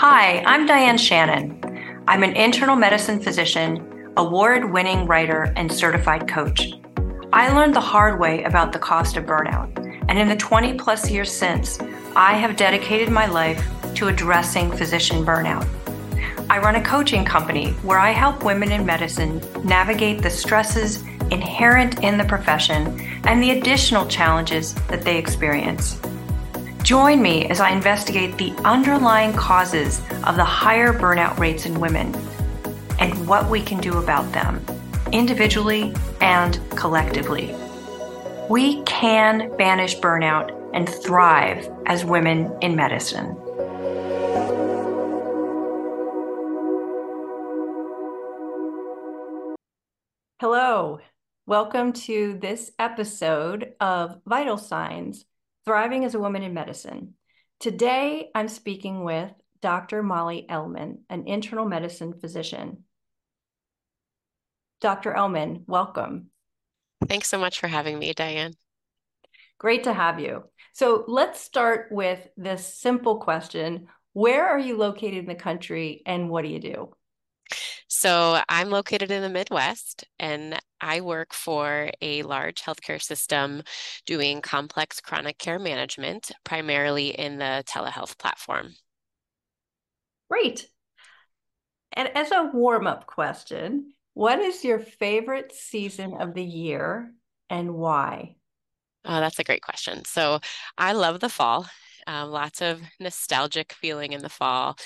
Hi, I'm Diane Shannon. I'm an internal medicine physician, award-winning writer, and certified coach. I learned the hard way about the cost of burnout, and in the 20 plus years since, I have dedicated my life to addressing physician burnout. I run a coaching company where I help women in medicine navigate the stresses inherent in the profession and the additional challenges that they experience. Join me as I investigate the underlying causes of the higher burnout rates in women and what we can do about them, individually and collectively. We can banish burnout and thrive as women in medicine. Hello, welcome to this episode of Vital Signs, Thriving as a Woman in Medicine. Today, I'm speaking with Dr. Molly Ellman, an internal medicine physician. Dr. Ellman, welcome. Thanks so much for having me, Diane. Great to have you. So let's start with this simple question. Where are you located in the country and what do you do? So I'm located in the Midwest and I work for a large healthcare system doing complex chronic care management, primarily in the telehealth platform. Great. And as a warm-up question, what is your favorite season of the year and why? Oh, that's a great question. So I love the fall. Lots of nostalgic feeling in the fall.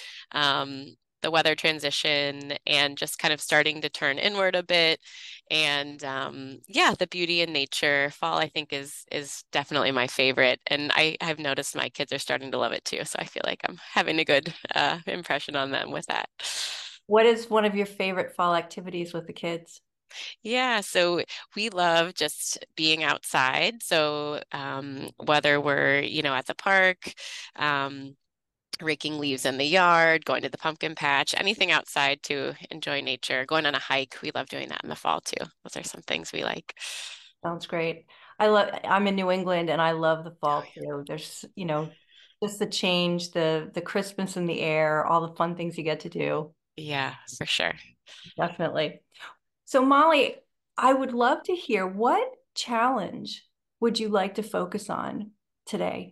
The weather transition and just kind of starting to turn inward a bit. And yeah, the beauty in nature. Fall, I think, is definitely my favorite. And I've noticed my kids are starting to love it too. So I feel like I'm having a good impression on them with that. What is one of your favorite fall activities with the kids? Yeah, so we love just being outside. So whether we're, at the park, um, raking leaves in the yard, going to the pumpkin patch, anything outside to enjoy nature, going on a hike. We love doing that in the fall too. Those are some things we like. Sounds great. I'm in New England and I love the fall too. There's, just the change, the crispness in the air, all the fun things you get to do. Yeah, for sure. Definitely. So Molly, I would love to hear what challenge would you like to focus on today?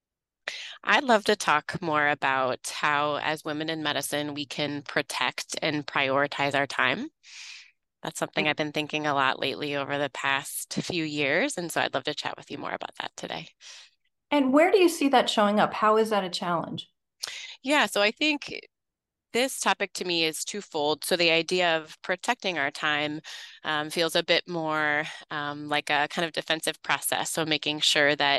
I'd love to talk more about how, as women in medicine, we can protect and prioritize our time. That's something I've been thinking a lot lately over the past few years. And so I'd love to chat with you more about that today. And where do you see that showing up? How is that a challenge? Yeah, so I think this topic to me is twofold. So the idea of protecting our time feels a bit more like a kind of defensive process. So making sure that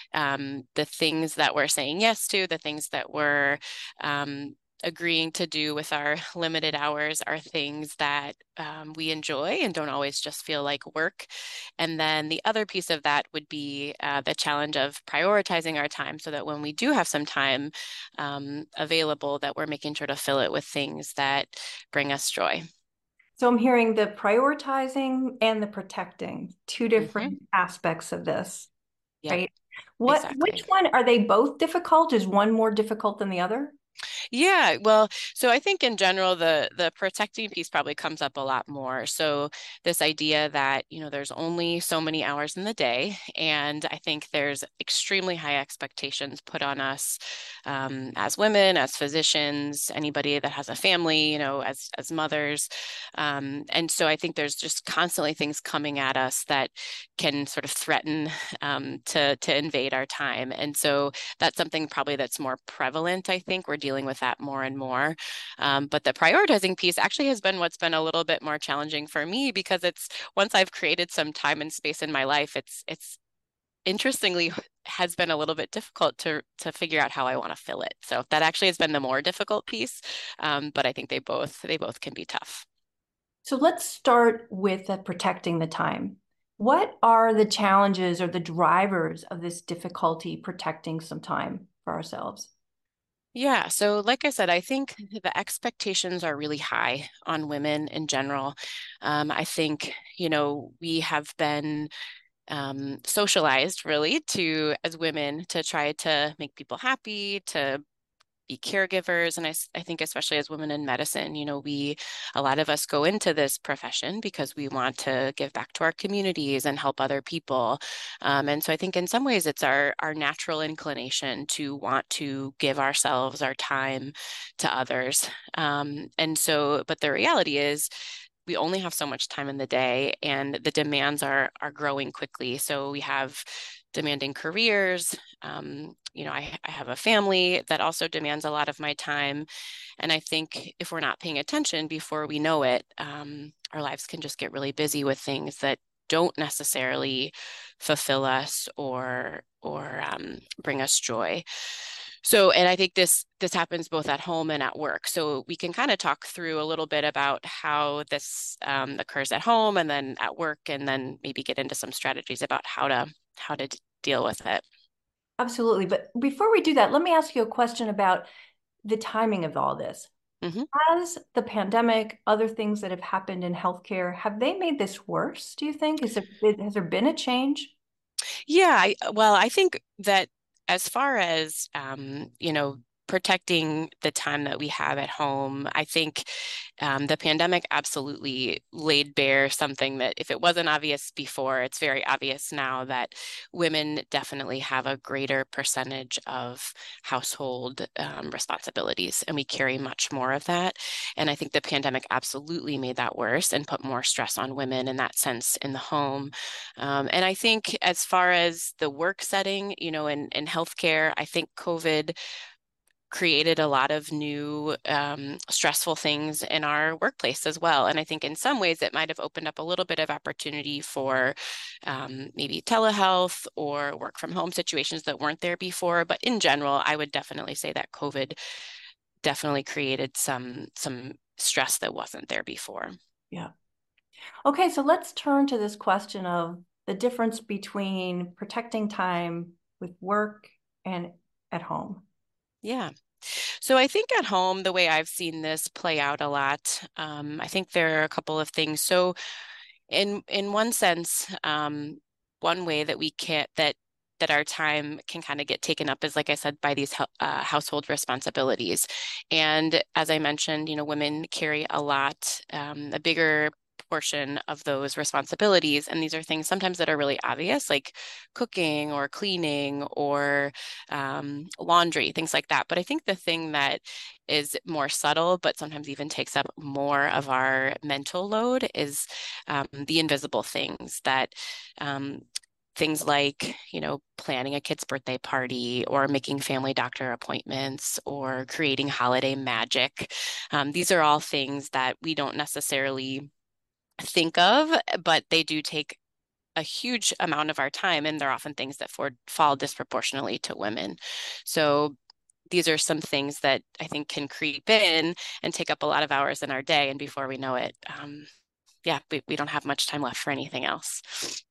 the things that we're saying yes to, the things that we're um, agreeing to do with our limited hours are things that we enjoy and don't always just feel like work. And then the other piece of that would be the challenge of prioritizing our time so that when we do have some time available, that we're making sure to fill it with things that bring us joy. So I'm hearing the prioritizing and the protecting, two Hmm. different aspects of this, Yep, right? Which exactly. one are they both difficult? Is one more difficult than the other? Yeah, well, so I think in general the protecting piece probably comes up a lot more. So this idea that, there's only so many hours in the day, and I think there's extremely high expectations put on us as women, as physicians, anybody that has a family, as mothers. And so I think there's just constantly things coming at us that can sort of threaten to invade our time. And so that's something probably that's more prevalent, I think. We're dealing with that more and more. But the prioritizing piece actually has been what's been a little bit more challenging for me because it's once I've created some time and space in my life, it's interestingly has been a little bit difficult to figure out how I want to fill it. So that actually has been the more difficult piece. But I think they both can be tough. So let's start with protecting the time. What are the challenges or the drivers of this difficulty protecting some time for ourselves? Yeah, so like I said, I think the expectations are really high on women in general. I think, we have been socialized really to, as women, to try to make people happy, to be caregivers. And I think especially as women in medicine, a lot of us go into this profession because we want to give back to our communities and help other people. And so I think in some ways it's our natural inclination to want to give ourselves, our time to others. But the reality is, we only have so much time in the day, and the demands are growing quickly. So we have demanding careers. I have a family that also demands a lot of my time. And I think if we're not paying attention before we know it, our lives can just get really busy with things that don't necessarily fulfill us or bring us joy. So, and I think this happens both at home and at work. So we can kind of talk through a little bit about how this occurs at home and then at work, and then maybe get into some strategies about how to deal with it. Absolutely. But before we do that, let me ask you a question about the timing of all this. Mm-hmm. Has the pandemic, other things that have happened in healthcare, have they made this worse, do you think? Has there been a change? Yeah, I think that as far as protecting the time that we have at home, I think the pandemic absolutely laid bare something that if it wasn't obvious before, it's very obvious now, that women definitely have a greater percentage of household responsibilities, and we carry much more of that. And I think the pandemic absolutely made that worse and put more stress on women in that sense in the home. And I think as far as the work setting, in healthcare, I think COVID created a lot of new stressful things in our workplace as well. And I think in some ways it might have opened up a little bit of opportunity for maybe telehealth or work from home situations that weren't there before. But in general, I would definitely say that COVID definitely created some stress that wasn't there before. Yeah. Okay, so let's turn to this question of the difference between protecting time with work and at home. Yeah. So I think at home, the way I've seen this play out a lot, I think there are a couple of things. So in one sense, one way that we can't that our time can kind of get taken up is, like I said, by these household responsibilities. And as I mentioned, women carry a bigger portion of those responsibilities. And these are things sometimes that are really obvious, like cooking or cleaning or laundry, things like that. But I think the thing that is more subtle, but sometimes even takes up more of our mental load, is the invisible things that things like, planning a kid's birthday party or making family doctor appointments or creating holiday magic. These are all things that we don't necessarily think of, but they do take a huge amount of our time, and they're often things that fall disproportionately to women. So these are some things that I think can creep in and take up a lot of hours in our day, and before we know it, we don't have much time left for anything else.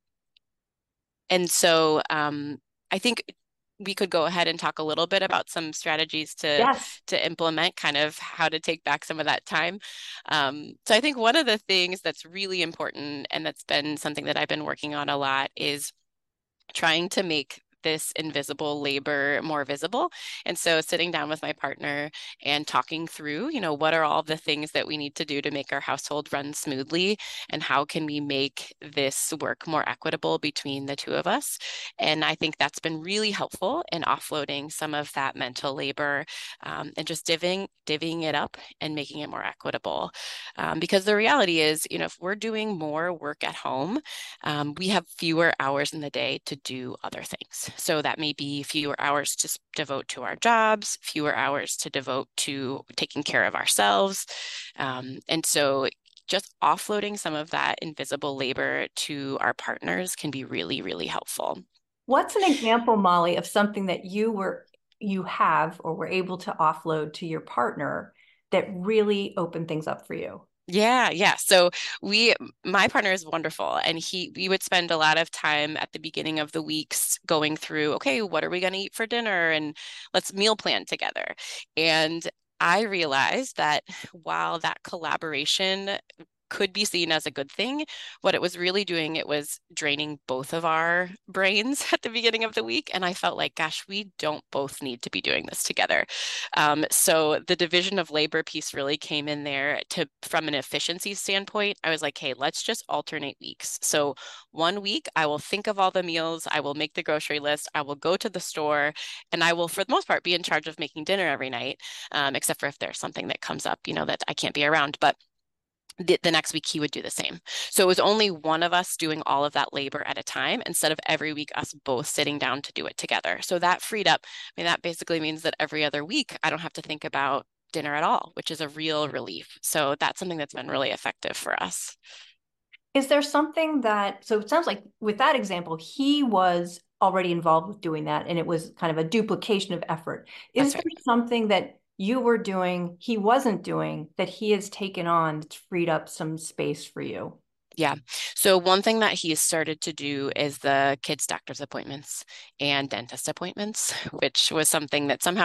And so I think we could go ahead and talk a little bit about some strategies Yes. to implement kind of how to take back some of that time. So I think one of the things that's really important, and that's been something that I've been working on a lot, is trying to make this invisible labor more visible. And so sitting down with my partner and talking through, what are all the things that we need to do to make our household run smoothly, and how can we make this work more equitable between the two of us. And I think that's been really helpful in offloading some of that mental labor, and just divvying it up and making it more equitable. Because the reality is, if we're doing more work at home, we have fewer hours in the day to do other things. So that may be fewer hours to devote to our jobs, fewer hours to devote to taking care of ourselves. And so just offloading some of that invisible labor to our partners can be really, really helpful. What's an example, Molly, of something that you have or were able to offload to your partner that really opened things up for you? Yeah. So my partner is wonderful, and we would spend a lot of time at the beginning of the weeks going through, okay, what are we going to eat for dinner? And let's meal plan together. And I realized that while that collaboration could be seen as a good thing, what it was really doing, it was draining both of our brains at the beginning of the week. And I felt like, gosh, we don't both need to be doing this together. So the division of labor piece really came in there to, from an efficiency standpoint, I was like, hey, let's just alternate weeks. So one week I will think of all the meals, I will make the grocery list, I will go to the store, and I will, for the most part, be in charge of making dinner every night, except for if there's something that comes up, that I can't be around. But the next week he would do the same. So it was only one of us doing all of that labor at a time instead of every week us both sitting down to do it together. So that freed up, I mean, that basically means that every other week I don't have to think about dinner at all, which is a real relief. So that's something that's been really effective for us. Is there something that, so it sounds like with that example, he was already involved with doing that and it was kind of a duplication of effort. Is That's there right. something that you were doing, he wasn't doing, that he has taken on that's freed up some space for you? Yeah. So one thing that he started to do is the kids' doctor's appointments and dentist appointments, which was something that somehow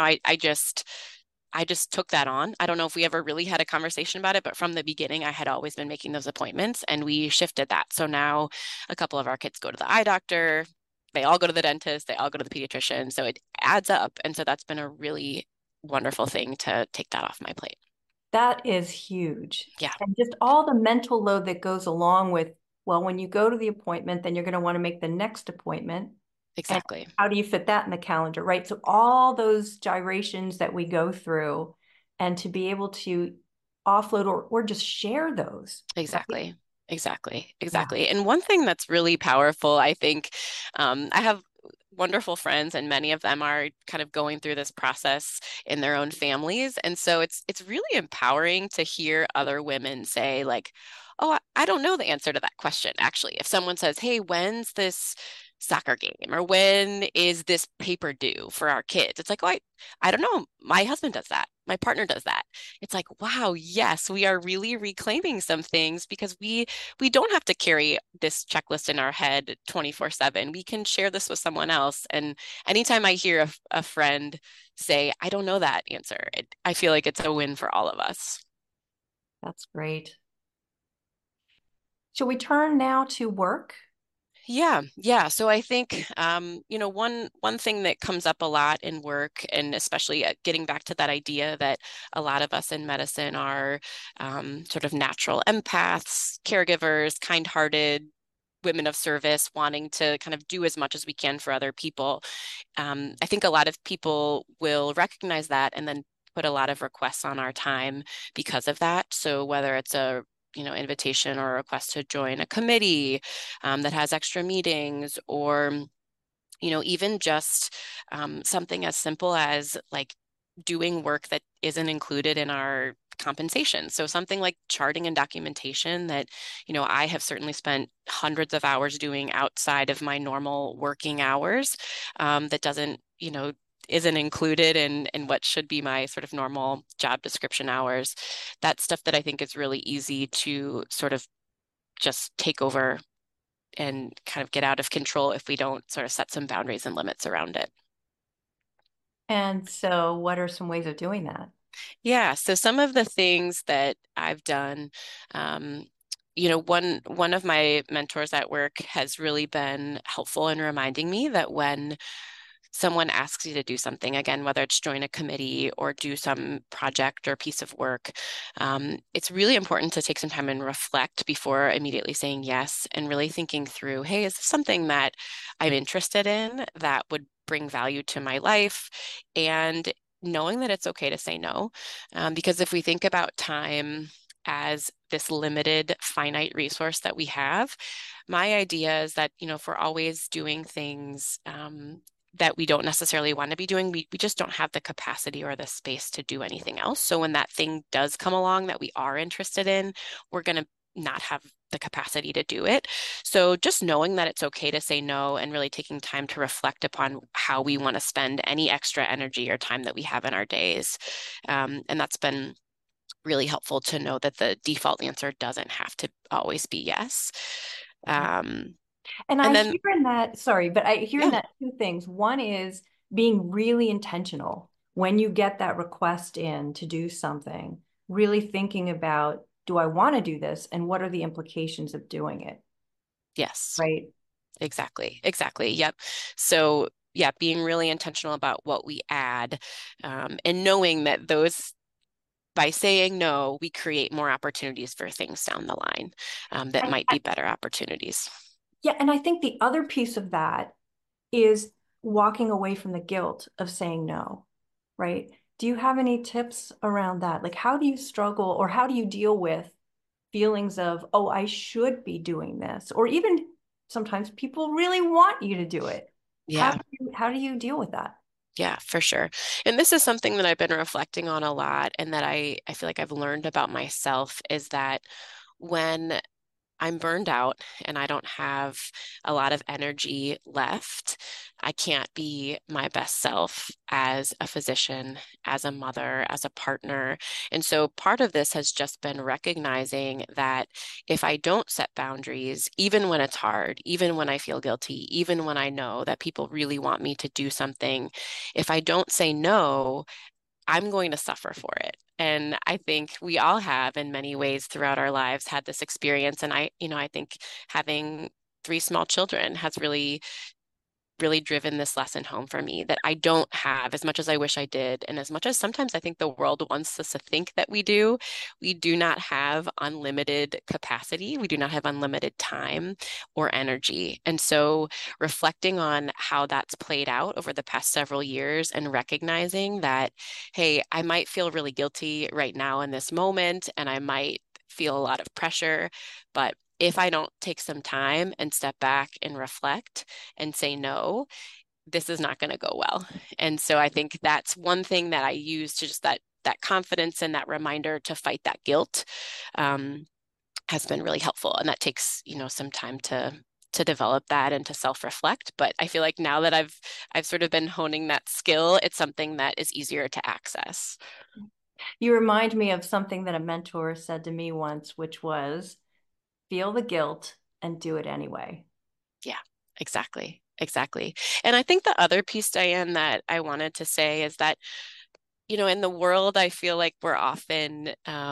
I just took that on. I don't know if we ever really had a conversation about it, but from the beginning, I had always been making those appointments and we shifted that. So now a couple of our kids go to the eye doctor, they all go to the dentist, they all go to the pediatrician. So it adds up. And so that's been a really wonderful thing to take that off my plate. That is huge. Yeah, And just all the mental load that goes along with, well, when you go to the appointment, then you're going to want to make the next appointment. And exactly. how do you fit that in the calendar, right? So all those gyrations that we go through and to be able to offload or just share those, right? Exactly. Exactly. Yeah. Exactly. And one thing that's really powerful, I think, I have wonderful friends and many of them are kind of going through this process in their own families. And so it's really empowering to hear other women say like, "Oh, I don't know the answer to that question." Actually, if someone says, "Hey, when's this soccer game?" or "When is this paper due for our kids?" It's like, "Oh, I don't know. My husband does that. My partner does that." It's like, wow, yes, we are really reclaiming some things because we don't have to carry this checklist in our head 24/7. We can share this with someone else. And anytime I hear a friend say, "I don't know that answer," I feel like it's a win for all of us. That's great. Shall we turn now to work? Yeah, yeah. So I think one thing that comes up a lot in work, and especially getting back to that idea that a lot of us in medicine are sort of natural empaths, caregivers, kind-hearted women of service, wanting to kind of do as much as we can for other people. I think a lot of people will recognize that and then put a lot of requests on our time because of that. So whether it's a invitation or a request to join a committee that has extra meetings, or even just something as simple as like doing work that isn't included in our compensation. So something like charting and documentation that, I have certainly spent hundreds of hours doing outside of my normal working hours, that doesn't, isn't included in what should be my sort of normal job description hours. That's stuff that I think is really easy to sort of just take over and kind of get out of control if we don't sort of set some boundaries and limits around it. And so, what are some ways of doing that? Yeah, so some of the things that I've done, um, one of my mentors at work has really been helpful in reminding me that when someone asks you to do something, again, whether it's join a committee or do some project or piece of work, it's really important to take some time and reflect before immediately saying yes and really thinking through, hey, is this something that I'm interested in that would bring value to my life? And knowing that it's okay to say no. Because if we think about time as this limited, finite resource that we have, my idea is that, if we're always doing things that we don't necessarily want to be doing, we just don't have the capacity or the space to do anything else. So when that thing does come along that we are interested in, we're going to not have the capacity to do it. So just knowing that it's okay to say no and really taking time to reflect upon how we want to spend any extra energy or time that we have in our days. And that's been really helpful to know that the default answer doesn't have to always be yes. Um, And and I then, hear in that, sorry, but I hear in yeah, that two things. One is being really intentional when you get that request in to do something, really thinking about do I want to do this? And what are the implications of doing it? Yes, Right. exactly. Exactly. Yep. So yeah, being really intentional about what we add, and knowing that those by saying no, we create more opportunities for things down the line, that might be better opportunities. Yeah. And I think the other piece of that is walking away from the guilt of saying no, right? Do you have any tips around that? Like, how do you struggle or how do you deal with feelings of, oh, I should be doing this? Or even sometimes people really want you to do it. Yeah. How do you deal with that? Yeah, for sure. And this is something that I've been reflecting on a lot and that I feel like I've learned about myself is that when I'm burned out and I don't have a lot of energy left. I can't be my best self as a physician, as a mother, as a partner. And so part of this has just been recognizing that if I don't set boundaries, even when it's hard, even when I feel guilty, even when I know that people really want me to do something, if I don't say no, I'm going to suffer for it. And I think we all have in many ways throughout our lives had this experience. And I think having three small children has really driven this lesson home for me that I don't have as much as I wish I did. And as much as sometimes I think the world wants us to think that we do not have unlimited capacity. We do not have unlimited time or energy. And so reflecting on how that's played out over the past several years and recognizing that, hey, I might feel really guilty right now in this moment, and I might feel a lot of pressure, but if I don't take some time and step back and reflect, and say no, this is not going to go well. And so I think that's one thing that I use to just that confidence and that reminder to fight that guilt, has been really helpful. And that takes, some time to develop that and to self-reflect. But I feel like now that I've sort of been honing that skill, it's something that is easier to access. You remind me of something that a mentor said to me once, which was feel the guilt and do it anyway. Yeah, exactly. Exactly. And I think the other piece, Diane, that I wanted to say is that in the world, I feel like we're often,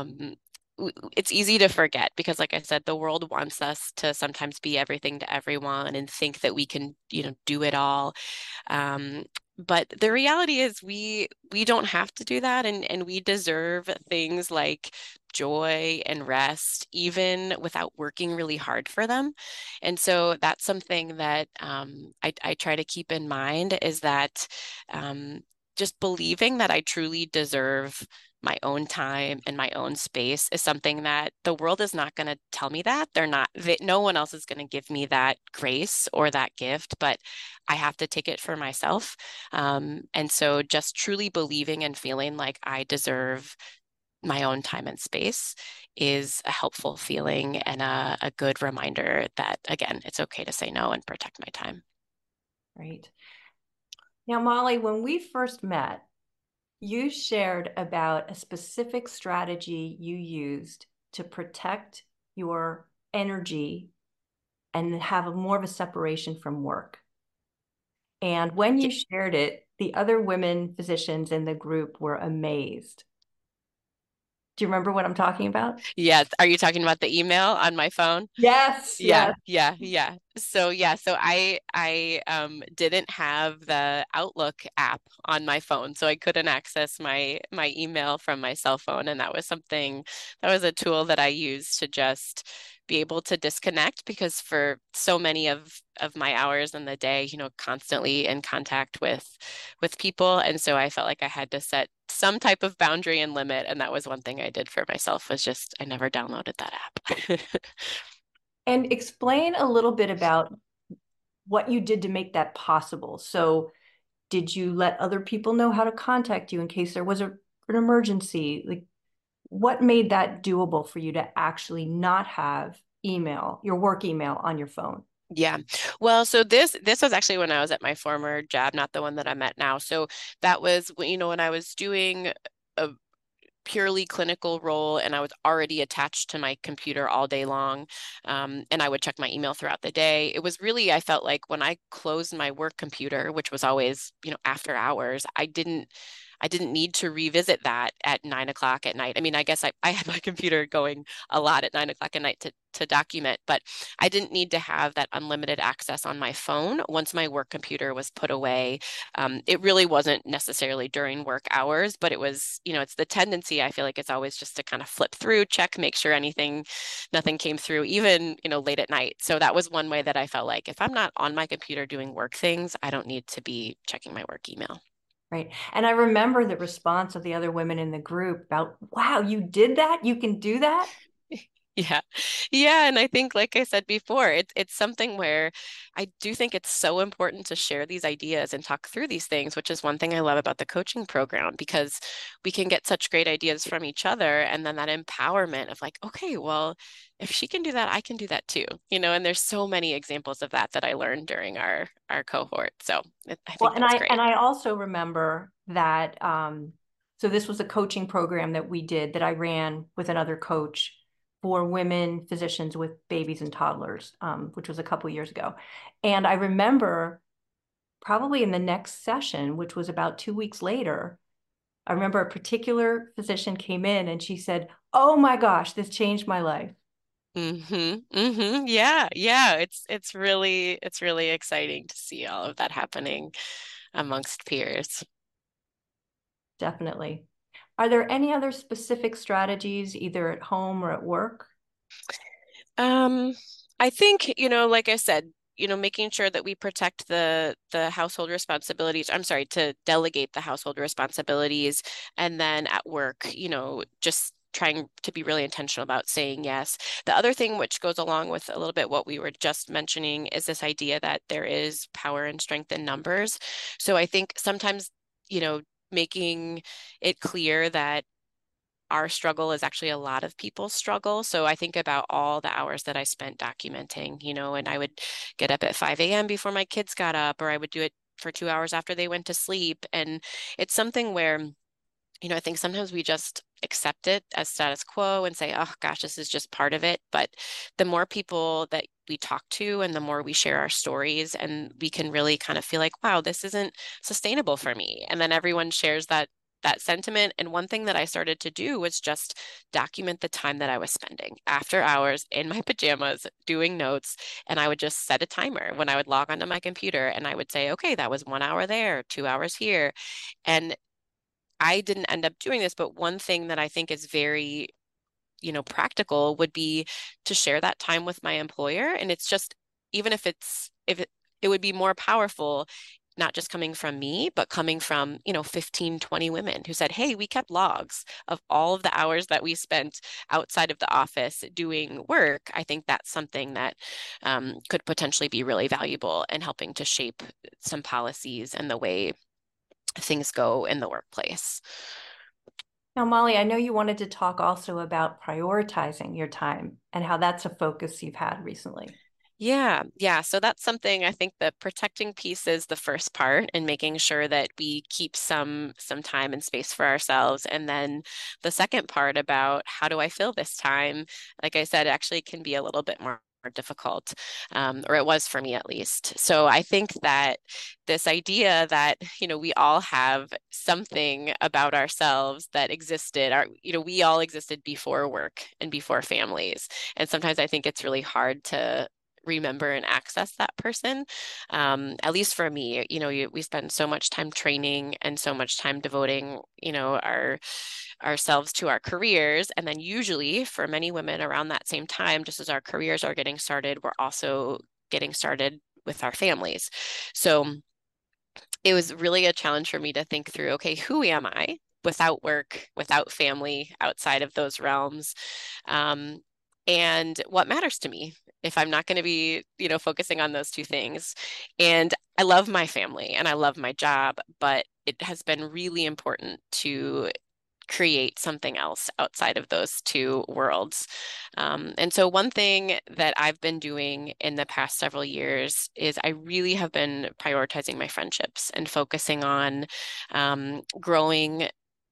it's easy to forget because, like I said, the world wants us to sometimes be everything to everyone and think that we can, do it all. Um, but the reality is we don't have to do that, and we deserve things like joy and rest, even without working really hard for them. And so that's something that I try to keep in mind is that um, just believing that I truly deserve my own time and my own space is something that the world is not going to tell me that. No one else is going to give me that grace or that gift, but I have to take it for myself. And so just truly believing and feeling like I deserve my own time and space is a helpful feeling and a good reminder that, again, it's okay to say no and protect my time. Right. Now, Molly, when we first met, you shared about a specific strategy you used to protect your energy and have more of a separation from work. And when you shared it, the other women physicians in the group were amazed. Do you remember what I'm talking about? Yes. Are you talking about the email on my phone? Yes, Yeah, yes. yeah, yeah. So I didn't have the Outlook app on my phone, so I couldn't access my email from my cell phone, and that was a tool that I used to just be able to disconnect because for so many of my hours in the day, constantly in contact with people, and so I felt like I had to set some type of boundary and limit, and that was one thing I did for myself was just I never downloaded that app. And explain a little bit about what you did to make that possible. So, did you let other people know how to contact you in case there was an emergency? Like, what made that doable for you to actually not have email, your work email on your phone? Yeah. Well, so this was actually when I was at my former job, not the one that I'm at now. So that was when I was doing a purely clinical role and I was already attached to my computer all day long. And I would check my email throughout the day. It was really, I felt like when I closed my work computer, which was always, after hours, I didn't need to revisit that at 9 o'clock at night. I mean, I guess I had my computer going a lot at 9 o'clock at night to document, but I didn't need to have that unlimited access on my phone once my work computer was put away. It really wasn't necessarily during work hours, but it was, it's the tendency, I feel like it's always just to kind of flip through, check, make sure nothing came through, even, late at night. So that was one way that I felt like if I'm not on my computer doing work things, I don't need to be checking my work email. Right. And I remember the response of the other women in the group about, wow, you did that? You can do that? Yeah. Yeah. And I think, like I said before, it's something where I do think it's so important to share these ideas and talk through these things, which is one thing I love about the coaching program, because we can get such great ideas from each other. And then that empowerment of like, okay, well, if she can do that, I can do that too. And there's so many examples of that I learned during our cohort. So I Well, think that's great. and I also remember that so this was a coaching program that we did that I ran with another coach for women physicians with babies and toddlers, which was a couple years ago. And I remember probably in the next session, which was about 2 weeks later, I remember a particular physician came in and she said, "Oh my gosh, this changed my life." Yeah, yeah. It's really exciting to see all of that happening amongst peers. Definitely. Are there any other specific strategies, either at home or at work? Um, I think, like I said, making sure that we protect the household responsibilities. I'm sorry, to delegate the household responsibilities, and then at work, just trying to be really intentional about saying yes. The other thing which goes along with a little bit what we were just mentioning is this idea that there is power and strength in numbers. So I think sometimes, making it clear that our struggle is actually a lot of people's struggle. So I think about all the hours that I spent documenting, and I would get up at 5 a.m. before my kids got up, or I would do it for 2 hours after they went to sleep. And it's something where, I think sometimes we just accept it as status quo and say, oh gosh, this is just part of it. But the more people that we talk to and the more we share our stories, and we can really kind of feel like, wow, this isn't sustainable for me. And then everyone shares that sentiment. And one thing that I started to do was just document the time that I was spending after hours in my pajamas doing notes. And I would just set a timer when I would log onto my computer, and I would say, okay, that was 1 hour there, 2 hours here. And I didn't end up doing this, but one thing that I think is very, practical would be to share that time with my employer. And it's just, even if it would be more powerful, not just coming from me, but coming from, 15, 20 women who said, hey, we kept logs of all of the hours that we spent outside of the office doing work. I think that's something that could potentially be really valuable in helping to shape some policies and the way things go in the workplace. Now, Molly, I know you wanted to talk also about prioritizing your time and how that's a focus you've had recently. Yeah, yeah. So that's something I think the protecting piece is the first part, and making sure that we keep some time and space for ourselves. And then the second part about how do I fill this time, like I said, actually can be a little bit more difficult, or it was for me at least. So I think that this idea that, we all have something about ourselves that existed, we all existed before work and before families. And sometimes I think it's really hard to remember and access that person. At least for me, we spend so much time training and so much time devoting, ourselves to our careers. And then usually for many women around that same time, just as our careers are getting started, we're also getting started with our families. So it was really a challenge for me to think through, okay, who am I without work, without family, outside of those realms? Um, and what matters to me if I'm not going to be, focusing on those two things. And I love my family and I love my job, but it has been really important to create something else outside of those two worlds. And so one thing that I've been doing in the past several years is I really have been prioritizing my friendships and focusing on growing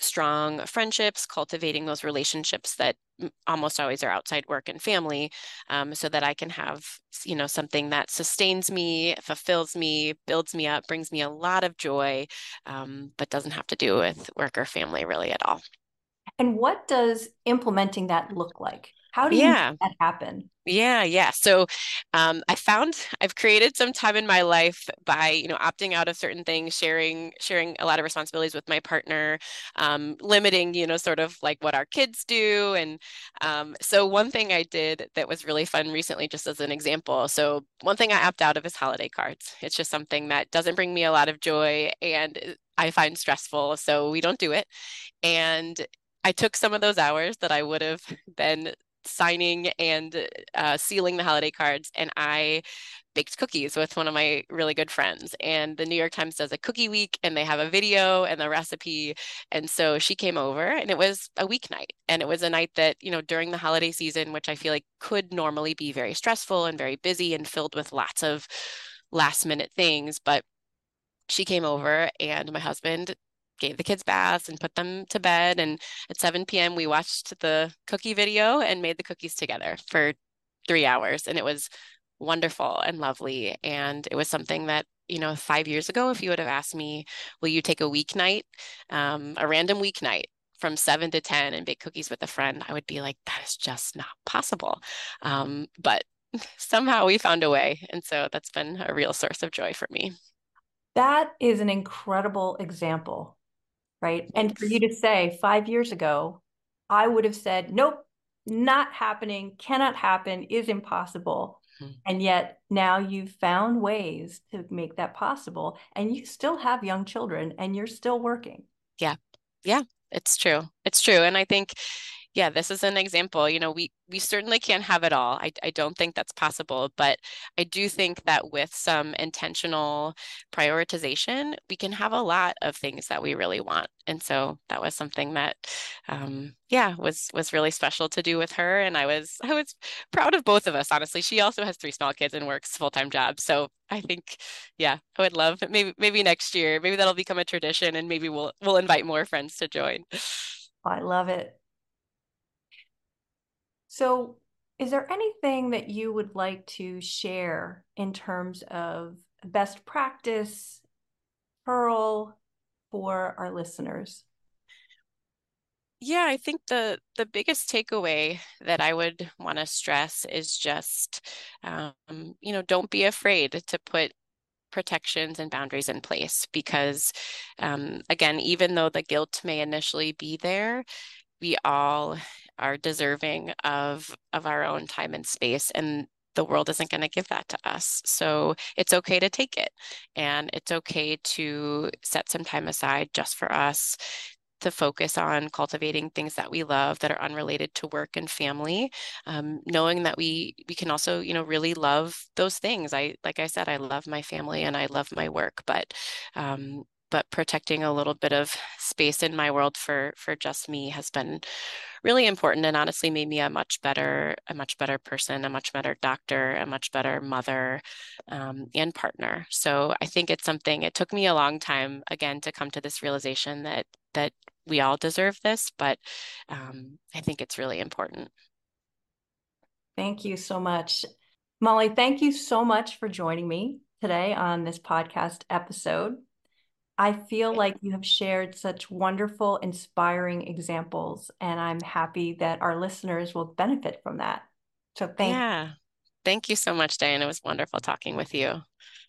strong friendships, cultivating those relationships that almost always are outside work and family, so that I can have, something that sustains me, fulfills me, builds me up, brings me a lot of joy, but doesn't have to do with work or family really at all. And what does implementing that look like? How do you make Yeah. that happen? Yeah. So I found I've created some time in my life by, opting out of certain things, sharing a lot of responsibilities with my partner, limiting, sort of like what our kids do. And so one thing I did that was really fun recently, just as an example. So one thing I opt out of is holiday cards. It's just something that doesn't bring me a lot of joy and I find stressful, so we don't do it. And I took some of those hours that I would have been signing and sealing the holiday cards, and I baked cookies with one of my really good friends. And the New York Times does a cookie week, and they have a video and the recipe. And so she came over, and it was a weeknight, and it was a night that, during the holiday season, which I feel like could normally be very stressful and very busy and filled with lots of last minute things, but she came over and my husband gave the kids baths and put them to bed. And at 7 p.m., we watched the cookie video and made the cookies together for 3 hours. And it was wonderful and lovely. And it was something that, 5 years ago, if you would have asked me, will you take a weeknight, a random weeknight from 7 to 10 and bake cookies with a friend, I would be like, that is just not possible. But somehow we found a way. And so that's been a real source of joy for me. That is an incredible example, right? And for you Thanks. to say 5 years ago, I would have said, nope, not happening, cannot happen, is impossible. Mhm. And yet now you've found ways to make that possible. And you still have young children and you're still working. Yeah. Yeah, it's true. It's true. And I think, yeah, this is an example. We certainly can't have it all. I don't think that's possible, but I do think that with some intentional prioritization, we can have a lot of things that we really want. And so that was something that, yeah, was really special to do with her. And I was proud of both of us, honestly. She also has three small kids and works full-time jobs. So I think, yeah, I would love maybe next year, maybe that'll become a tradition, and maybe we'll invite more friends to join. I love it. So, is there anything that you would like to share in terms of best practice, Pearl, for our listeners? Yeah, I think the biggest takeaway that I would want to stress is just, don't be afraid to put protections and boundaries in place because, again, even though the guilt may initially be there, we all are deserving of our own time and space, and the world isn't going to give that to us. So it's okay to take it, and it's okay to set some time aside just for us to focus on cultivating things that we love that are unrelated to work and family, knowing that we can also, really love those things. Like I said, I love my family and I love my work, but protecting a little bit of space in my world for just me has been really important, and honestly made me a much better person, a much better doctor, a much better mother, and partner. So I think it's something, it took me a long time again to come to this realization that we all deserve this, but I think it's really important. Thank you so much. Molly, thank you so much for joining me today on this podcast episode. I feel like you have shared such wonderful, inspiring examples, and I'm happy that our listeners will benefit from that. So thank you. Yeah. Thank you so much, Diane. It was wonderful talking with you.